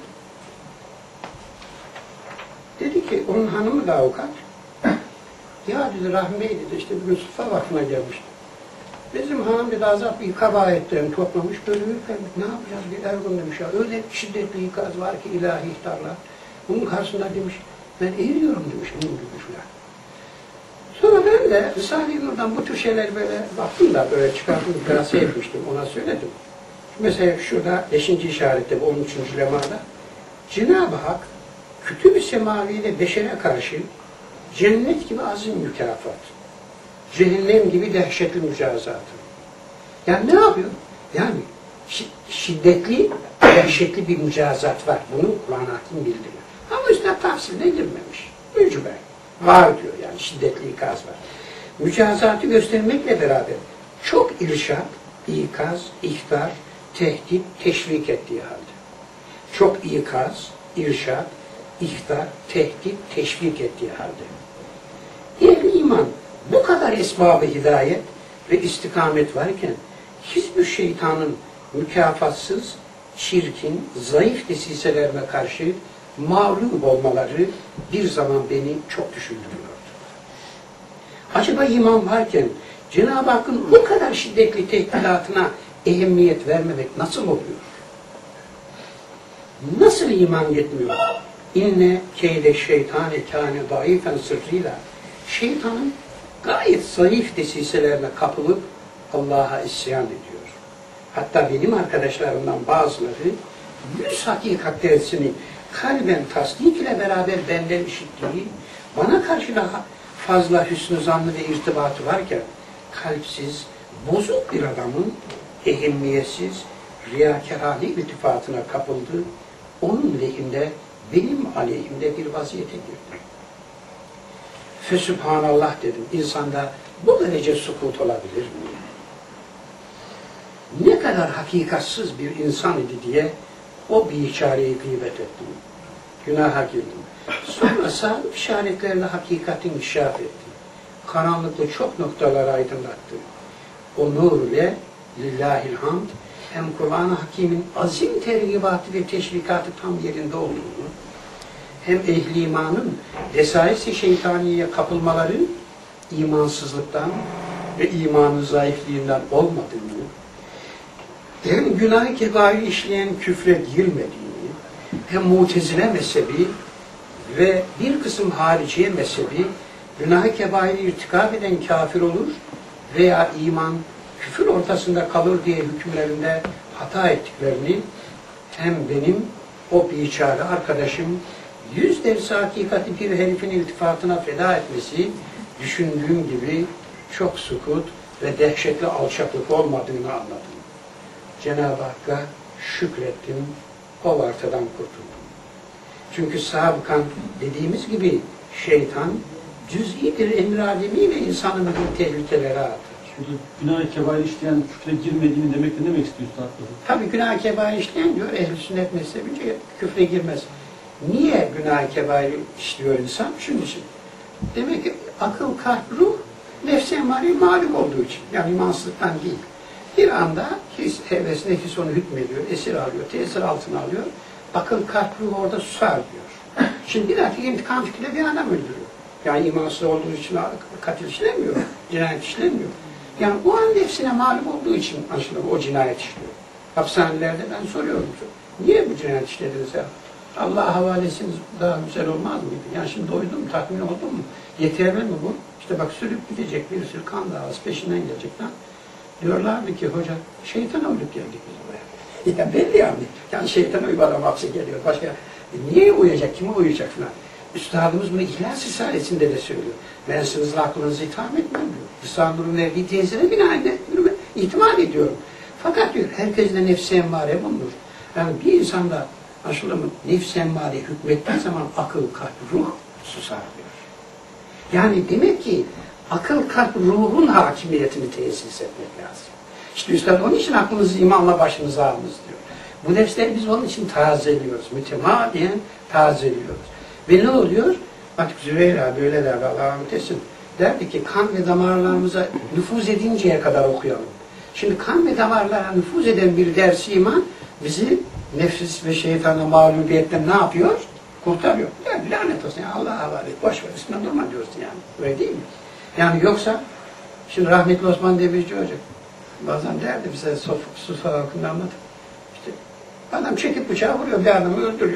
Dedi ki, onun hanımı da avukat. Ya dedi, Rahmi Bey dedi, işte bugün Sufa Vakfı'na gelmişti. Bizim hanım dedi, azap ikaz ayetlerini toplamış, böyle ürpermiş. Ne yapacağız bir Ergun demiş ya, öyle şiddetli ikaz var ki ilahi ihtarlar. Bunun karşısında demiş, ben eğiliyorum demiş, onun gibi falan. Sonra ben de Risale-i Nur'dan bu tür şeyler böyle baktım da böyle çıkardım, grase etmiştim, ona söyledim. Mesela şurada beşinci işarette, bu on üçüncü lemada Cenab-ı Hak Kütüb-i Semavi'de beşere karşı cennet gibi azim mükafat, cehennem gibi dehşetli mücazatı. Yani ne yapıyor? Yani şiddetli, dehşetli bir mücazat var. Bunu Kur'an-ı Hakim bildiriyor. Ama üstüne tafsiline girmemiş. Mücbe. Var diyor yani şiddetli ikaz var. Mücazatı göstermekle beraber çok irşat, ikaz, ihtar, tehdit, teşvik ettiği halde. Çok ikaz, irşat, ihtar, tehdit, teşvik ettiği halde. Ehl-i iman bu kadar esbab-ı hidayet ve istikamet varken hiçbir şeytanın mükafatsız, çirkin, zayıf desiselerine karşı mağlup olmaları bir zaman beni çok düşündürüyordu. Acaba iman varken Cenab-ı Hakk'ın bu kadar şiddetli tehdidatına ehemmiyet vermemek nasıl oluyor? Nasıl iman yetmiyor? İnne keyde şeytane kâne daifen sırrıyla şeytanın gayet zayıf desiselerine kapılıp Allah'a isyan ediyor. Hatta benim arkadaşlarımdan bazıları yüz hakikat dersini kalben tasdik ile beraber benden işittiği, bana karşı daha fazla hüsnü zannı ve irtibatı varken kalpsiz, bozuk bir adamın ehemmiyetsiz, riyakarane iltifatına kapıldı, onun lehinde, benim aleyhimde bir vaziyete girdi. Fesübhanallah dedim, insanda bu derece sukut olabilir mi? Ne kadar hakikatsız bir insan idi diye o biçareyi gıybet ettim. Günaha girdim. Sonra sağlık işaretlerle hakikatin inkişaf etti. Karanlıkta çok noktaları aydınlattı. O nur ile lillahil hamd hem Kur'an-ı Hakîm'in azim tergibatı ve teşvikatı tam yerinde olduğunu, hem ehli imanın vesais-i şeytaniye kapılmaları imansızlıktan ve imanın zayıflığından olmadığını, hem günah-ı kebairi işleyen küfre girmediğini, hem Mutezile mezhebi ve bir kısım hariciye mezhebi günah-ı kebairi irtikab eden kafir olur veya iman küfür ortasında kalır diye hükümlerinde hata ettiklerini hem benim o biçare arkadaşım yüz dersi hakikati bir herifin iltifatına feda etmesi düşündüğüm gibi çok sukut ve dehşetli alçaklık olmadığını anladım. Cenab-ı Hakk'a şükrettim, o vartadan kurtuldum. Çünkü sabıkan dediğimiz gibi şeytan cüz'i bir emir ademiyle insanın bir tehlikelere atar. Şurada günah-ı kebair işleyen küfre girmediğini demek ne demek istiyorsun hatta? Tabi günah-ı kebair işleyen diyor, ehl-i sünnet mezhebince küfre girmez. Niye günah-ı kebair işliyor insan? Şunun için. Demek ki akıl, kalp, ruh nefs-i emare mağlup olduğu için. Yani imansızlıktan değil. Bir anda his, heves, nefis onu hükmediyor, esir alıyor, tesir altına alıyor. Akıl, kalp, ruh orada susar diyor. Şimdi bir dakika intikam fikriyle bir adam öldürüyor. Yani imansız olduğu için katil işlemiyor, cinayet işlemiyor. Yani o an nefsine mağlup olduğu için aslında o cinayet işliyor. Hapishanelerde ben soruyorum. Niye bu cinayet işlediniz ya? Allah'a havalesiniz daha güzel olmaz mıydı? Yani şimdi doydum mu, tatmin oldum mu? Yeterli mi bu? İşte bak sürüp gidecek bir sürü kan davası peşinden gelecek lan. Diyorlardı ki hoca şeytan uyup geldik biz buraya. Ya belli yani. Yani şeytan uyup adam hapse geliyor. Başka e, niye uyuyacak, kime uyuyacak falan. Üstadımız bunu İhlas Risalesi'nde de söylüyor. Ben sınızla aklınızı itham etmem diyor. Rıza Nur'un verdiği tezine binaen itimat ediyorum. Fakat diyor herkes de nefs-i emmare bulunur. Yani bir insanda aşılı mı nefs-i emmare hükmettiği zaman akıl, kalp, ruh susar diyor. Yani demek ki akıl, kalp, ruhun hakimiyetini tesis etmek lazım. İşte üstad onun için aklınızı imanla başınıza alınız diyor. Bu dersleri biz onun için tazeliyoruz. Mütemadiyen tazeliyoruz. Ve ne oluyor? Artık Zübeyra böyle derdi, Allah'a rahmet etsin. Derdi ki kan ve damarlarımıza nüfuz edinceye kadar okuyalım. Şimdi kan ve damarlara nüfuz eden bir ders-i iman bizi nefis ve şeytana mağlubiyetten ne yapıyor? Kurtarıyor. Yani lanet olsun. Yani Allah'a havale et. Boş ver. Üstüne durma diyorsun yani. Öyle değil mi? Yani yoksa şimdi rahmetli Osman Demirci Hoca bazen derdi bize Sufa halkında anlatır. İşte adam çekip bıçağı vuruyor, bir adamı öldürüyor.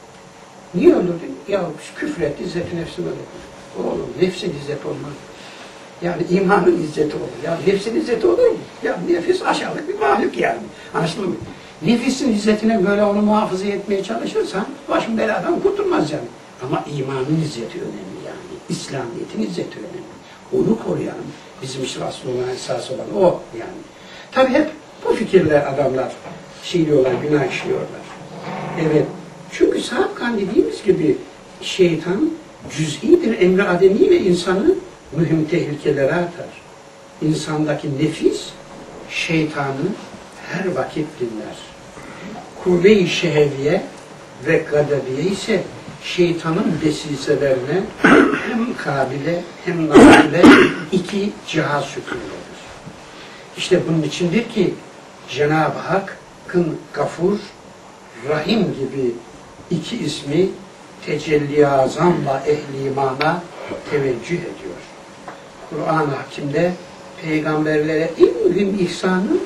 Niye öldürdün? Ya küfür etti, izzeti nefsini öldürdü. Oğlum nefsin izzeti olmaz. Yani imanın izzeti olur. Ya nefsin izzeti olur mu? Ya nefis aşağılık bir mahluk yani. Anlaşıldı mı? Nefisin izzetine böyle onu muhafaza etmeye çalışırsan başın beladan kurtulmaz yani. Ama imanın izzeti önemli yani. İslamiyet'in izzeti önemli. Onu koruyalım. Bizim işte asıl olan, esas olan o yani. Tabii hep bu fikirler adamlar şeyliyorlar, günah işliyorlar. Evet. Çünkü sabıkan dediğimiz gibi şeytan cüz'i bir emri ademiyle insanı mühim tehlikelere atar. İnsandaki nefis şeytanı her vakit dinler. Kuvve-i şehviye ve gadebiye ise şeytanın desiselerine hem kabile hem nakile iki cihaz şükrüdür. İşte bunun içindir ki Cenab-ı Hakk'ın Gafur, Rahim gibi iki ismi tecelli-i azamla ehli imana teveccüh ediyor. Kur'an-ı Hakim'de peygamberlere en mühim ihsanın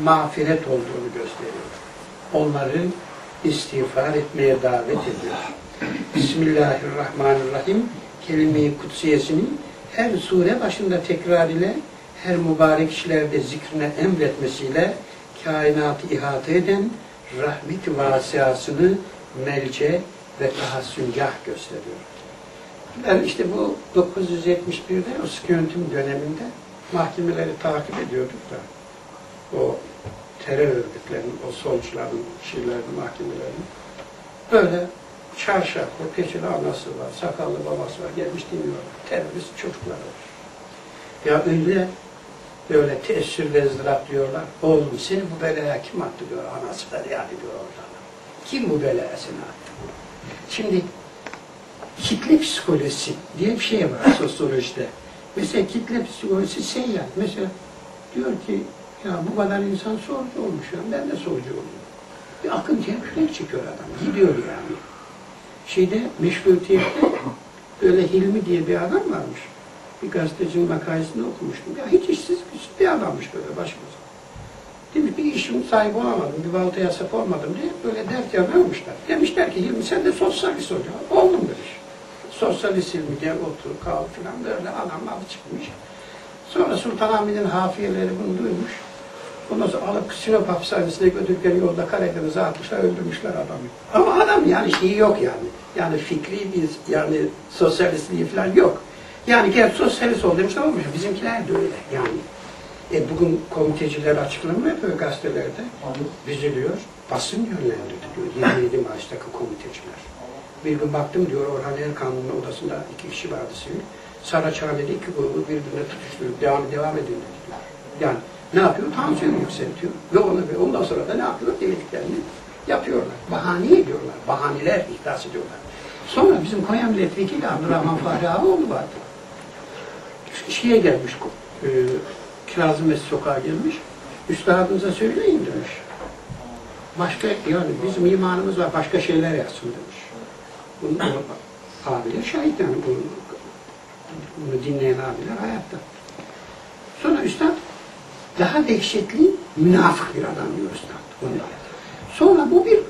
mağfiret olduğunu gösteriyor. Onları istiğfar etmeye davet ediyor. Bismillahirrahmanirrahim kelime-i kutsiyesini her sure başında tekrar ile her mübarek işlerde zikrine emretmesiyle kainatı ihate eden rahmet-i vasiyasını melce ve tahassüngah gösteriyor. Ben işte bu dokuz yüz yetmiş birde o sıkı yönetim döneminde mahkemeleri takip ediyorduk da o terör örgütlerinin, o solcuların, Şiilerin mahkemelerini böyle çarşaflı, peçeli anası var, sakallı babası var, gelmiş dinliyorlar. Terörist çocuklar var. Ya öyle böyle teessürle ızdırap diyorlar. Oğlum seni bu belaya kim attı diyor, anası feryat ediyor oradan. Kim bu belaya seni attı? Şimdi kitle psikolojisi diye bir şey var sosyolojide. Mesela kitle psikolojisi şey yani, mesela diyor ki ya bu kadar insan solcu olmuş ya, ben de solcu olayım. Bir akıntıya kürek çekiyor adam, gidiyor yani. Şeyde, meşrutiyette böyle Hilmi diye bir adam varmış. Bir gazetecinin makalesini okumuştum. Ya hiç işsiz bir adammış böyle başımıza. Demiş bir işim sahibi olamadım, bir baltaya sap olmadım diye böyle dert yanıyormuşlar. Demişler ki Hilmi sen de sosyalist ol ya. Oldum demiş. Sosyalist Hilmi diye otur, kal filan böyle adam adı çıkmış. Sonra Sultanahmet'in hafiyeleri bunu duymuş. Ondan sonra alıp Sinop hapishanesine götürürken yolda Karadeniz'e atmışlar, öldürmüşler adamı. Ama adam yani şeyi yok yani. Yani fikri bir, yani sosyalistliği falan yok. Yani gel sosyalist ol demişler olmuş. Bizimkiler de öyle yani. E bugün komiteciler açıklanma yapıyor gazetelerde. Üzülüyor. Basın yönlendiriliyor. yirmi yedi Mayıs'taki komiteciler. Bir gün baktım diyor Orhan Erkan'ın odasında iki kişi vardı sivil. Saraçhane'de iki grubu birbirine tutuşturup devam, devam edin dediler. Yani ne yapıyor? Tansiyonu yükseltiyor. Ve onu ve ondan sonra da ne yapıyor? Dediklerini yapıyorlar. Bahane ediyorlar. Bahaneler ihdas ediyorlar. Sonra bizim Konya Milletvekili Abdurrahman Fahri Ağaoğlu vardı. Şeye gelmiş, e, Kazım Mesut Sokağa gelmiş. Üstadınıza söyleyin demiş. Başka, yani bizim imanımız var, başka şeyler yazsın demiş. Bunu abiler şahit yani, bunu, bunu dinleyen abiler hayatta. Sonra üstad daha dehşetli, münafık bir adam diyor üstad. Sonra bu bir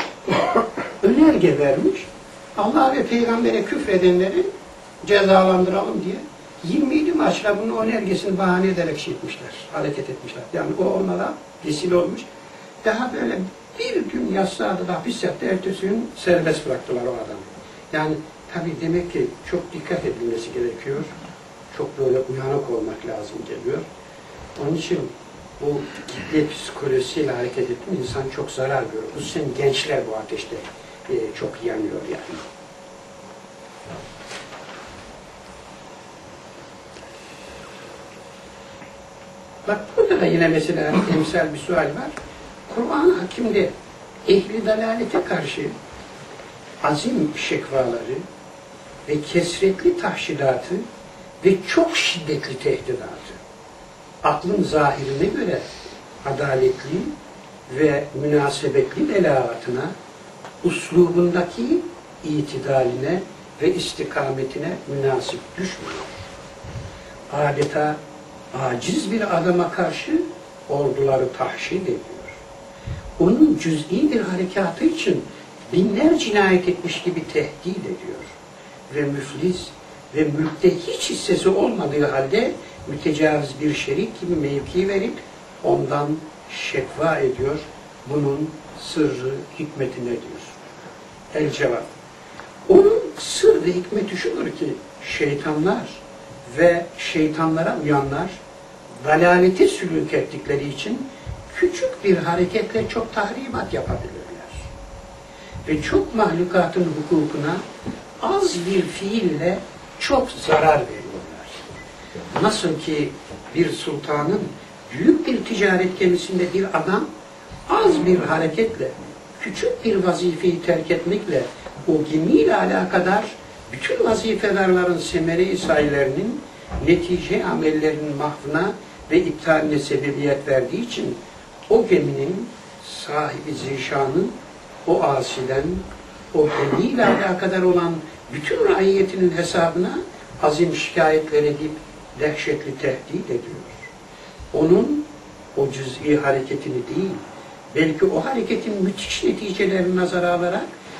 önerge vermiş. Allah ve Peygamber'e küfredenleri cezalandıralım diye yirmi yedi Mart'ta bunun önergesini bahane ederek şey etmişler, hareket etmişler. Yani o onlara vesile olmuş. Daha böyle bir gün yatsıda da hapis yattı, ertesi gün serbest bıraktılar o adamı. Yani tabii demek ki çok dikkat edilmesi gerekiyor. Çok böyle uyanık olmak lazım geliyor. Onun için bu kitle psikolojisiyle hareket etme insan çok zarar görüyor. Bu sen gençler bu ateşte e, çok yanıyor yani. Bak burada da yine mesela emsal bir sual var. Kur'an-ı Hakim'de ehli dalalete karşı azim şekvaları ve kesretli tahşidatı ve çok şiddetli tehdidatı aklın zahirine göre adaletli ve münasebetli belagatına, uslubundaki itidaline ve istikametine münasip düşmüyor. Adeta aciz bir adama karşı orduları tahşid ediyor. Onun cüz'i bir harekatı için binler cinayet etmiş gibi tehdit ediyor. Ve müflis ve mülkte hiç hissesi olmadığı halde mütecaviz bir şerik gibi mevki verip ondan şekva ediyor. Bunun sırrı, hikmeti nedir? El cevap. Onun sır ve hikmeti şudur ki şeytanlar ve şeytanlara uyanlar dalaleti sülük ettikleri için küçük bir hareketle çok tahribat yapabilirler. Ve çok mahlukatın hukukuna az bir fiille çok zarar veriyorlar. Nasıl ki bir sultanın büyük bir ticaret gemisinde bir adam az bir hareketle, küçük bir vazifeyi terk etmekle o gemiyle alakadar bütün vazifelerlerin semere-i sayılarının netice amellerinin mahvına ve iptaline sebebiyet verdiği için o geminin sahibi zişanı o asiden, o gemiyle alakadar olan bütün raiyetinin hesabına azim şikayetler edip dehşetli tehdit ediyor. Onun o cüz'i hareketini değil, belki o hareketin müthiş neticelerini nazara alarak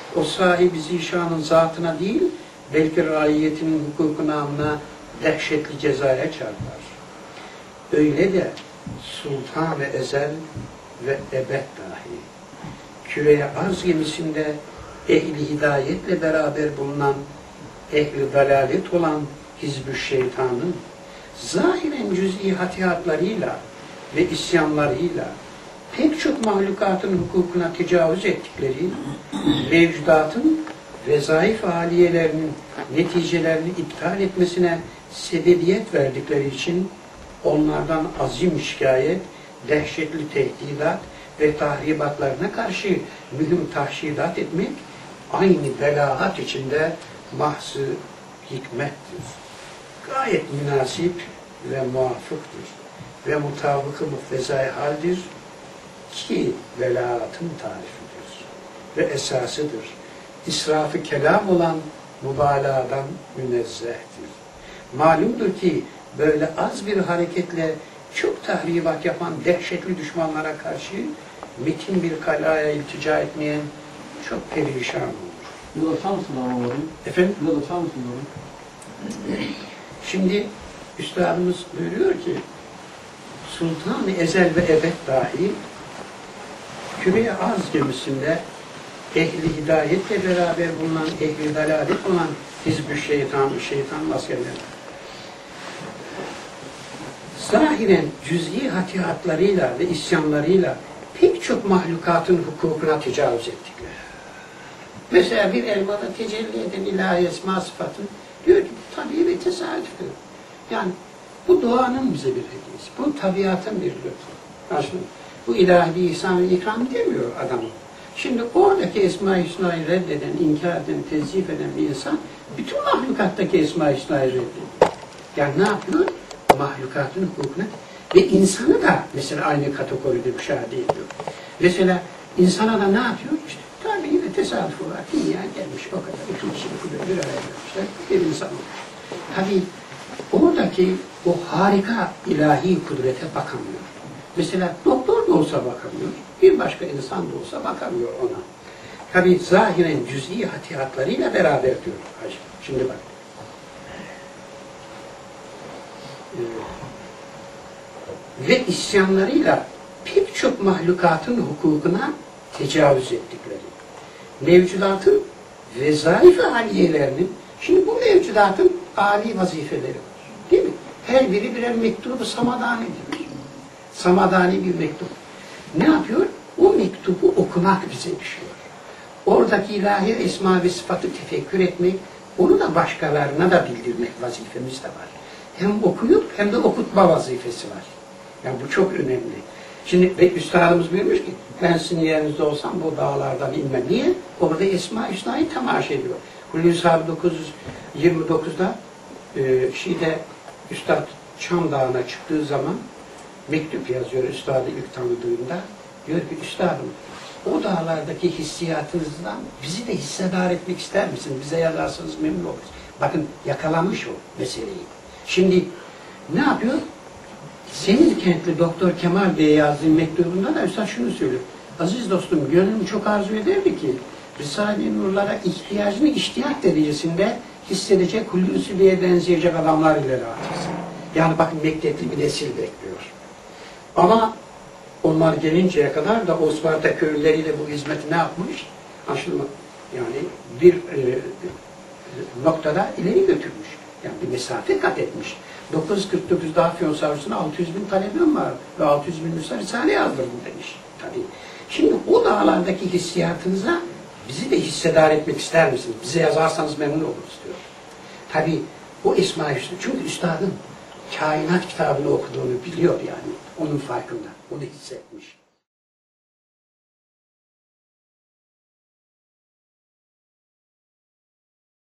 o sahibi zişanın zatına değil, belki raiyetinin hukuku namına dehşetli cezaya çarpar. Öyle de sultan ve ezel ve ebed dahi küreye arz gemisinde ehli hidayetle beraber bulunan, ehli dalalet olan hizb-ü şeytanın zahiren cüz'i hatiyatlarıyla ve isyanlarıyla pek çok mahlukatın hukukuna tecavüz ettikleri, mevcudatın vezaif aliyelerinin neticelerini iptal etmesine sebebiyet verdikleri için onlardan azim şikayet, dehşetli tehdidat ve tahribatlarına karşı mühim tahşidat etmek aynı belahat içinde mahzı hikmettir. Gayet münasip ve muvafıktır ve mutabık-ı muhtezai haldir ki velaatın tarifidir ve esasıdır. İsraf-ı kelam olan mübalağadan münezzehtir. Malumdur ki böyle az bir hareketle çok tahribat yapan dehşetli düşmanlara karşı metin bir kalaya iltica etmeyen çok perişan olur. Biraz açar mısın ama orayı? Efendim? Biraz açar mısın orayı? Şimdi Üstadımız buyuruyor ki Sultan-ı Ezel ve Ebed dahi küre-i arz gemisinde ehli hidayetle beraber bulunan, ehli dalalet olan hizb-ü şeytan, şeytan askerleri zahiren cüz'i hatiyatlarıyla ve isyanlarıyla pek çok mahlukatın hukukuna tecavüz ettikler. Mesela bir elmada tecelli eden ilahi esma sıfatı diyor ki tabii ve tesadüftür. Yani bu doğanın bize bir hediyesi. Bu tabiatın bir lütfu. Aslında bu ilahi bir ihsan ve ikram demiyor adam. Şimdi oradaki Esma-i Hüsna'yı reddeden, inkar eden, tezif eden bir insan bütün mahlukattaki Esma-i Hüsna'yı reddediyor. Yani ne yapıyor? Mahlukatın hukukuna ve insanı da mesela aynı kategoride müşahede ediyor. Mesela insana da ne yapıyor? İşte tabii ve tesadüf olarak dünya gelmiş o kadar. İki kişilik bir araya gelmişler. Bir insan olmuş. Tabii oradaki o harika ilahi kudrete bakamıyor. Mesela doktor da olsa bakamıyor. Bir başka insan da olsa bakamıyor ona. Tabii zahiren cüz'i hatiyatlarıyla beraber diyor. Şimdi bak. Ve isyanlarıyla pek çok mahlukatın hukukuna tecavüz ettikleri, mevcudatın vezaif-i aliyelerinin, şimdi bu mevcudatın âli vazifeleri var, değil mi? Her biri birer mektubu samadanidir. Samadani bir mektup. Ne yapıyor? O mektubu okumak bize düşüyor. Oradaki ilahi esma ve sıfatı tefekkür etmek, onu da başkalarına da bildirmek vazifemiz de var. Hem okuyup hem de okutma vazifesi var. Yani bu çok önemli. Şimdi ve üstadımız buyurmuş ki ben sizin yerinizde olsam bu dağlardan inmem. Niye? Orada Esma-i Hüsna'yı temaşa ediyor. Hulusi abi dokuz yüz yirmi dokuzda e, şeyde Üstad Çam Dağı'na çıktığı zaman mektup yazıyor Üstad'ı ilk tanıdığında. Diyor ki Üstadım o dağlardaki hissiyatınızdan bizi de hissedar etmek ister misiniz? Bize yazarsanız memnun oluruz. Bakın yakalamış o meseleyi. Şimdi ne yapıyor? Senin kentli Doktor Kemal Bey'e yazdığı mektubunda da Üstad şunu söylüyor. Aziz dostum, gönlüm çok arzu ederdi ki Risale-i Nurlara ihtiyacını ihtiyaç derecesinde hissedecek, Hulusi Bey'e benzeyecek adamlar ile rahatsın. Yani bakın mektepli bir nesil bekliyor. Ama onlar gelinceye kadar da Osmanlı köylüleriyle bu hizmeti ne yapmış? Aşılma. Yani bir e, noktada ileri götürmüş. Yani bir mesafe kat etmiş. dokuz yüz kırk dokuzda Afyon Savcısı'na altı yüz bin talebim var ve altı yüz bin nüsa Risale yazdırdım demiş. Tabii. Şimdi o dağlardaki hissiyatınıza bizi de hissedar etmek ister misiniz? Bize yazarsanız memnun oluruz diyor. Tabii o Esma-i Hüsnü. Çünkü üstadın kainat kitabını okuduğunu biliyor yani. Onun farkında. Onu hissetmiş.